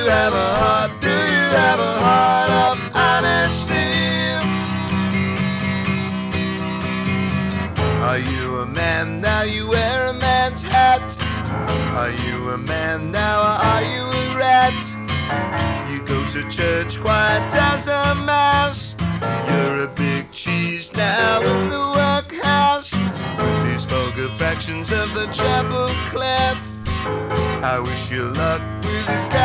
have a heart? Do you have a heart of honesty? Are you a man now? You wear a man's hat. Are you a man now, or are you a rat? You go to church quiet as a mouse. You're a big cheese now in the workhouse. These vulgar fractions of the chapel clef. I wish you luck with your